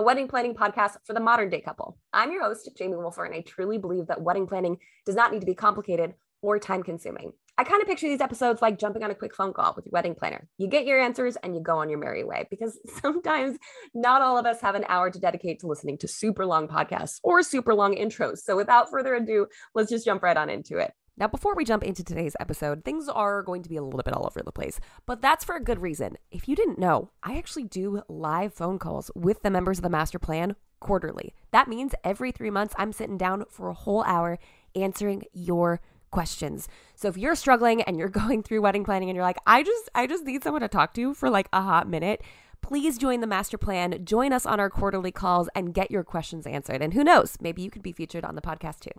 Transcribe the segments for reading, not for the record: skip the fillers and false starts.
a wedding planning podcast for the modern day couple. I'm your host, Jamie Wolfer, and I truly believe that wedding planning does not need to be complicated or time consuming. I kind of picture these episodes like jumping on a quick phone call with your wedding planner. You get your answers and you go on your merry way, because sometimes not all of us have an hour to dedicate to listening to super long podcasts or super long intros. So without further ado, let's just jump right on into it. Now, before we jump into today's episode, things are going to be a little bit all over the place, but that's for a good reason. If you didn't know, I actually do live phone calls with the members of the master plan quarterly. That means every 3 months, I'm sitting down for a whole hour answering your questions. So if you're struggling and you're going through wedding planning and you're like, I just need someone to talk to for like a hot minute, please join the master plan, join us on our quarterly calls and get your questions answered. And who knows, maybe you could be featured on the podcast too.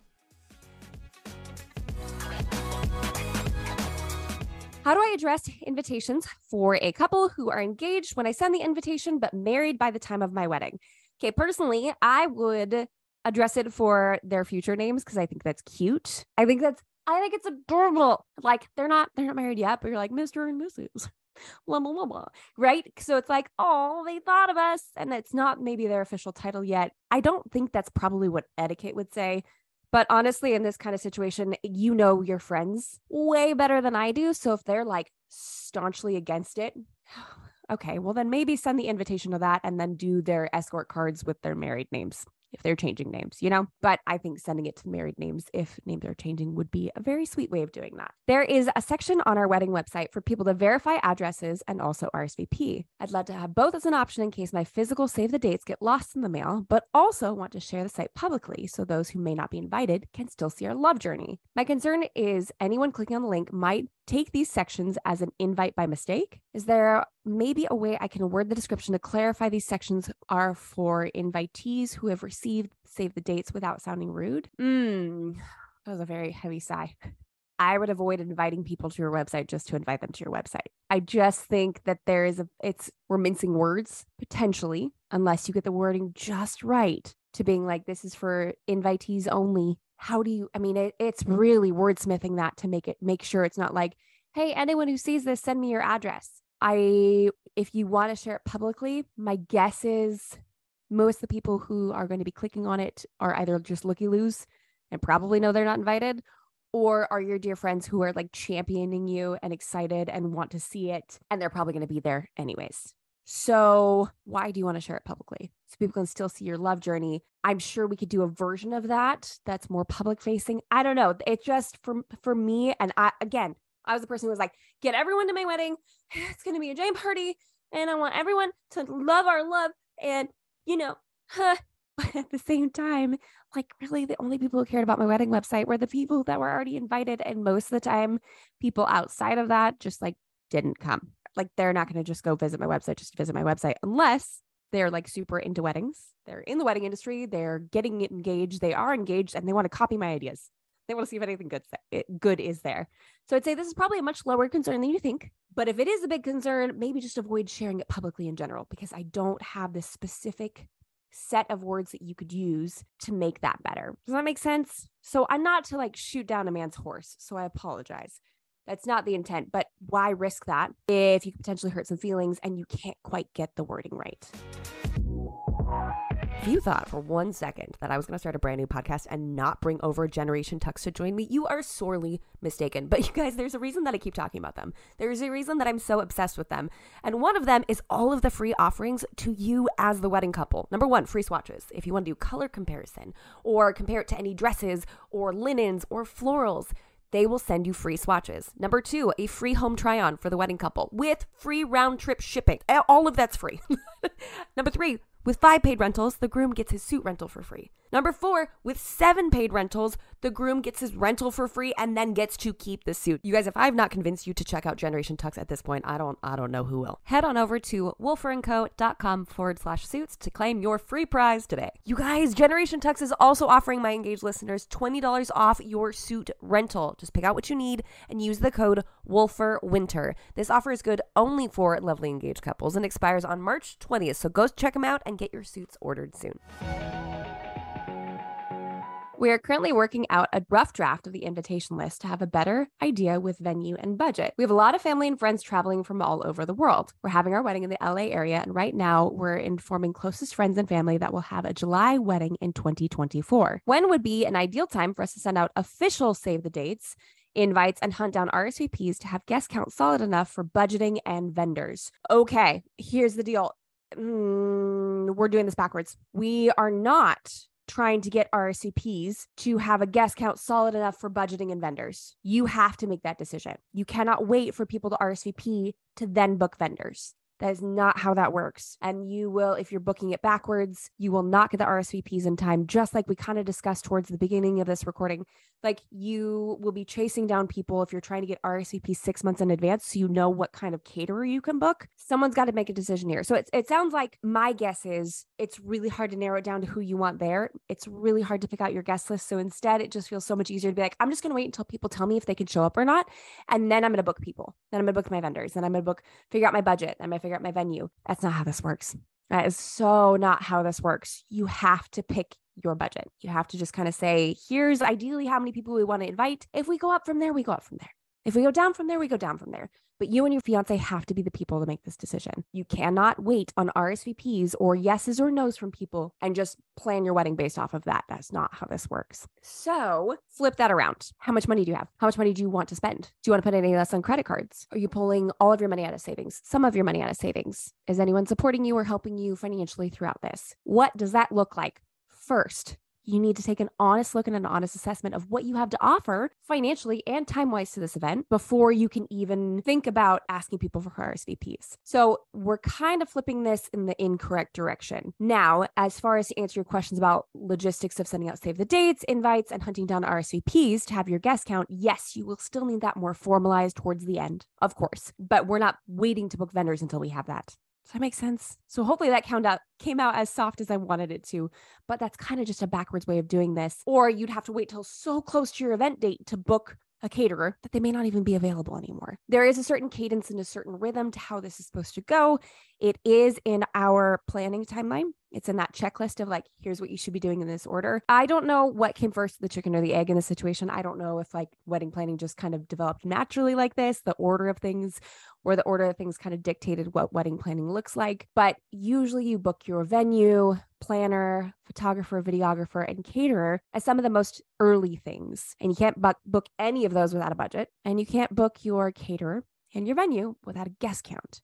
How do I address invitations for a couple who are engaged when I send the invitation but married by the time of my wedding? Okay, personally, I would address it for their future names because I think that's cute. I think it's adorable. Like they're not married yet, but you're like Mr. and Mrs. Blah, blah, blah, blah, right? So it's like, oh, they thought of us, and it's not maybe their official title yet. I don't think that's probably what etiquette would say. But honestly, in this kind of situation, you know your friends way better than I do. So if they're like staunchly against it, okay, well then maybe send the invitation to that and then do their escort cards with their married names if they're changing names, you know? But I think sending it to married names if names are changing would be a very sweet way of doing that. There is a section on our wedding website for people to verify addresses and also RSVP. I'd love to have both as an option in case my physical save the dates get lost in the mail, but also want to share the site publicly so those who may not be invited can still see our love journey. My concern is anyone clicking on the link might take these sections as an invite by mistake. Is there maybe a way I can word the description to clarify these sections are for invitees who have received save the dates without sounding rude? That was a very heavy sigh. I would avoid inviting people to your website just to invite them to your website. I just think that we're mincing words potentially, unless you get the wording just right to being like, this is for invitees only. It's really wordsmithing that to make sure it's not like, hey, anyone who sees this, send me your address. If you want to share it publicly, my guess is most of the people who are going to be clicking on it are either just looky-loos and probably know they're not invited, or are your dear friends who are like championing you and excited and want to see it, and they're probably going to be there anyways. So why do you want to share it publicly? So people can still see your love journey. I'm sure we could do a version of that that's more public facing. I don't know. It's just for me. And I was the person who was like, get everyone to my wedding. It's going to be a giant party. And I want everyone to love our love. And, but at the same time, like really the only people who cared about my wedding website were the people that were already invited. And most of the time, people outside of that just like didn't come. Like they're not going to just go visit my website just to visit my website unless they're like super into weddings. They're in the wedding industry. They're getting engaged. They are engaged and they want to copy my ideas. They want to see if anything good is there. So I'd say this is probably a much lower concern than you think. But if it is a big concern, maybe just avoid sharing it publicly in general, because I don't have this specific set of words that you could use to make that better. Does that make sense? So I'm not to like shoot down a man's horse. So I apologize. That's not the intent, but why risk that if you could potentially hurt some feelings and you can't quite get the wording right? If you thought for 1 second that I was going to start a brand new podcast and not bring over Generation Tux to join me, you are sorely mistaken. But you guys, there's a reason that I keep talking about them. There's a reason that I'm so obsessed with them. And one of them is all of the free offerings to you as the wedding couple. Number one, free swatches. If you want to do color comparison or compare it to any dresses or linens or florals, they will send you free swatches. Number two, a free home try-on for the wedding couple with free round-trip shipping. All of that's free. Number three, with 5 paid rentals, the groom gets his suit rental for free. Number 4, with 7 paid rentals, the groom gets his rental for free and then gets to keep the suit. You guys, if I've not convinced you to check out Generation Tux at this point, I don't know who will. Head on over to wolferandco.com/suits to claim your free prize today. You guys, Generation Tux is also offering my engaged listeners $20 off your suit rental. Just pick out what you need and use the code WOLFERWINTER. This offer is good only for lovely engaged couples and expires on March 20th. So go check them out and get your suits ordered soon. We are currently working out a rough draft of the invitation list to have a better idea with venue and budget. We have a lot of family and friends traveling from all over the world. We're having our wedding in the LA area, and right now we're informing closest friends and family that we'll have a July wedding in 2024. When would be an ideal time for us to send out official save the dates, invites, and hunt down RSVPs to have guest count solid enough for budgeting and vendors? Okay, here's the deal. We're doing this backwards. We are not trying to get RSVPs to have a guest count solid enough for budgeting and vendors. You have to make that decision. You cannot wait for people to RSVP to then book vendors. That is not how that works. And you will, if you're booking it backwards, you will not get the RSVPs in time, just like we kind of discussed towards the beginning of this recording. Like, you will be chasing down people if you're trying to get RSVPs 6 months in advance so you know what kind of caterer you can book. Someone's got to make a decision here. So it sounds like my guess is it's really hard to narrow it down to who you want there. It's really hard to pick out your guest list. So instead, it just feels so much easier to be like, I'm just going to wait until people tell me if they can show up or not. And then I'm going to book people. Then I'm going to book my vendors. Then I'm going to figure out my budget. I'm going to figure out my venue. That's not how this works. That is so not how this works. You have to pick your budget. You have to just kind of say, here's ideally how many people we want to invite. If we go up from there, we go up from there. If we go down from there, we go down from there. But you and your fiance have to be the people to make this decision. You cannot wait on RSVPs or yeses or nos from people and just plan your wedding based off of that. That's not how this works. So flip that around. How much money do you have? How much money do you want to spend? Do you want to put any less on credit cards? Are you pulling all of your money out of savings? Some of your money out of savings? Is anyone supporting you or helping you financially throughout this? What does that look like? First, you need to take an honest look and an honest assessment of what you have to offer financially and time-wise to this event before you can even think about asking people for RSVPs. So we're kind of flipping this in the incorrect direction. Now, as far as to answer your questions about logistics of sending out save the dates, invites, and hunting down RSVPs to have your guest count, yes, you will still need that more formalized towards the end, of course, but we're not waiting to book vendors until we have that. Does that make sense? So hopefully that came out as soft as I wanted it to, but that's kind of just a backwards way of doing this. Or you'd have to wait till so close to your event date to book a caterer that they may not even be available anymore. There is a certain cadence and a certain rhythm to how this is supposed to go. It is in our planning timeline. It's in that checklist of like, here's what you should be doing in this order. I don't know what came first, the chicken or the egg in this situation. I don't know if like wedding planning just kind of developed naturally like this, the order of things, or the order of things kind of dictated what wedding planning looks like. But usually you book your venue, planner, photographer, videographer, and caterer as some of the most early things. And you can't book any of those without a budget. And you can't book your caterer and your venue without a guest count.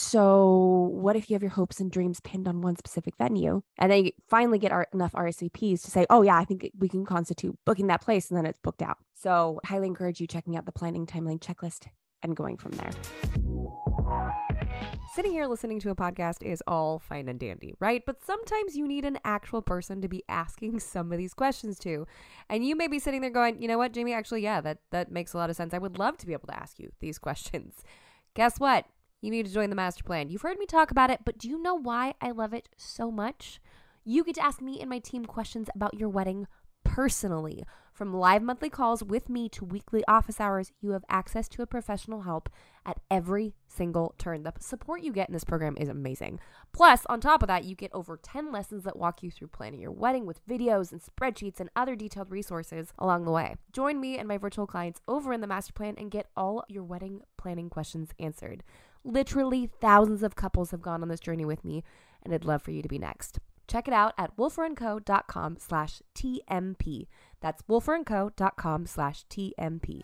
So what if you have your hopes and dreams pinned on one specific venue and then you finally get enough RSVPs to say, oh yeah, I think we can constitute booking that place, and then it's booked out. So I highly encourage you checking out the planning timeline checklist and going from there. Sitting here listening to a podcast is all fine and dandy, right? But sometimes you need an actual person to be asking some of these questions to. And you may be sitting there going, you know what, Jamie, actually, yeah, that makes a lot of sense. I would love to be able to ask you these questions. Guess what? You need to join the master plan. You've heard me talk about it, but do you know why I love it so much? You get to ask me and my team questions about your wedding personally. From live monthly calls with me to weekly office hours, you have access to a professional help at every single turn. The support you get in this program is amazing. Plus, on top of that, you get over 10 lessons that walk you through planning your wedding with videos and spreadsheets and other detailed resources along the way. Join me and my virtual clients over in the master plan and get all your wedding planning questions answered. Literally thousands of couples have gone on this journey with me, and I'd love for you to be next. Check it out at wolferandco.com/TMP. That's wolferandco.com/TMP.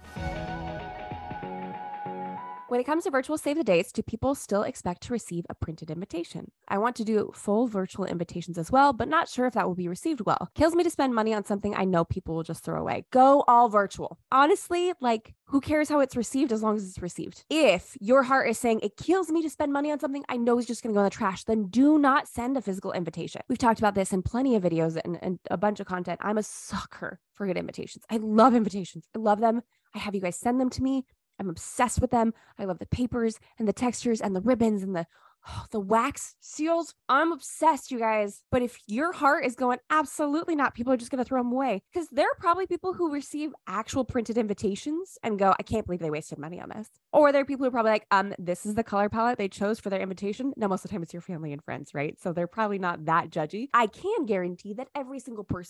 When it comes to virtual save the dates, do people still expect to receive a printed invitation? I want to do full virtual invitations as well, but not sure if that will be received well. Kills me to spend money on something I know people will just throw away. Go all virtual. Honestly, like, who cares how it's received as long as it's received? If your heart is saying it kills me to spend money on something I know is just going to go in the trash, then do not send a physical invitation. We've talked about this in plenty of videos and a bunch of content. I'm a sucker for good invitations. I love invitations. I love them. I have you guys send them to me. I'm obsessed with them. I love the papers and the textures and the ribbons and the wax seals. I'm obsessed, you guys. But if your heart is going, absolutely not, people are just going to throw them away. Because there are probably people who receive actual printed invitations and go, I can't believe they wasted money on this. Or there are people who are probably like, this is the color palette they chose for their invitation. Now, most of the time it's your family and friends, right? So they're probably not that judgy. I can guarantee that every single person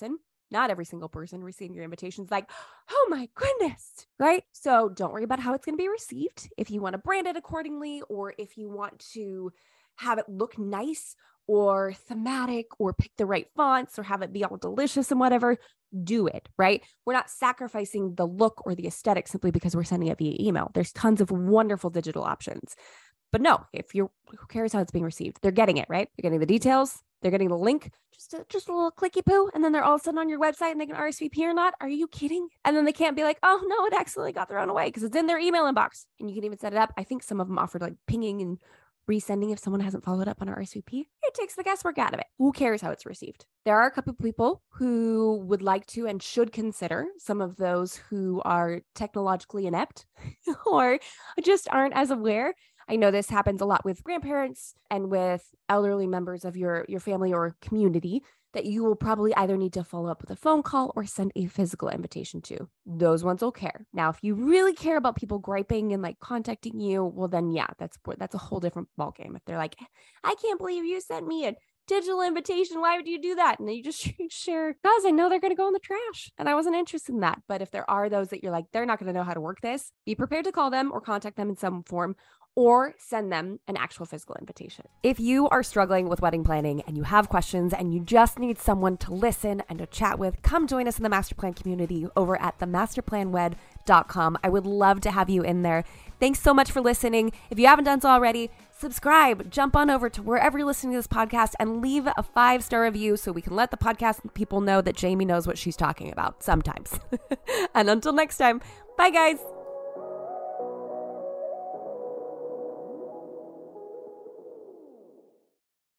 not every single person receiving your invitation is like, oh my goodness, right? So don't worry about how it's going to be received. If you want to brand it accordingly, or if you want to have it look nice or thematic, or pick the right fonts, or have it be all delicious and whatever, do it, right? We're not sacrificing the look or the aesthetic simply because we're sending it via email. There's tons of wonderful digital options. But no, who cares how it's being received? They're getting it, right? They're getting the details. They're getting the link, just a little clicky poo. And then they're all of a sudden on your website and they can RSVP or not. Are you kidding? And then they can't be like, oh no, it accidentally got thrown away, because it's in their email inbox. And you can even set it up. I think some of them offered like pinging and resending if someone hasn't followed up on our RSVP. It takes the guesswork out of it. Who cares how it's received? There are a couple of people who would like to and should consider, some of those who are technologically inept or just aren't as aware. I know this happens a lot with grandparents and with elderly members of your family or community, that you will probably either need to follow up with a phone call or send a physical invitation to. Those ones will care. Now, if you really care about people griping and like contacting you, well then yeah, that's a whole different ballgame. If they're like, I can't believe you sent me a digital invitation, why would you do that? And then you just share, guys, I know they're going to go in the trash and I wasn't interested in that. But if there are those that you're like, they're not going to know how to work this, be prepared to call them or contact them in some form, or send them an actual physical invitation. If you are struggling with wedding planning and you have questions and you just need someone to listen and to chat with, come join us in the Masterplan community over at themasterplanwed.com. I would love to have you in there. Thanks so much for listening. If you haven't done so already, subscribe, jump on over to wherever you're listening to this podcast and leave a 5-star review so we can let the podcast people know that Jamie knows what she's talking about sometimes. And until next time, bye guys.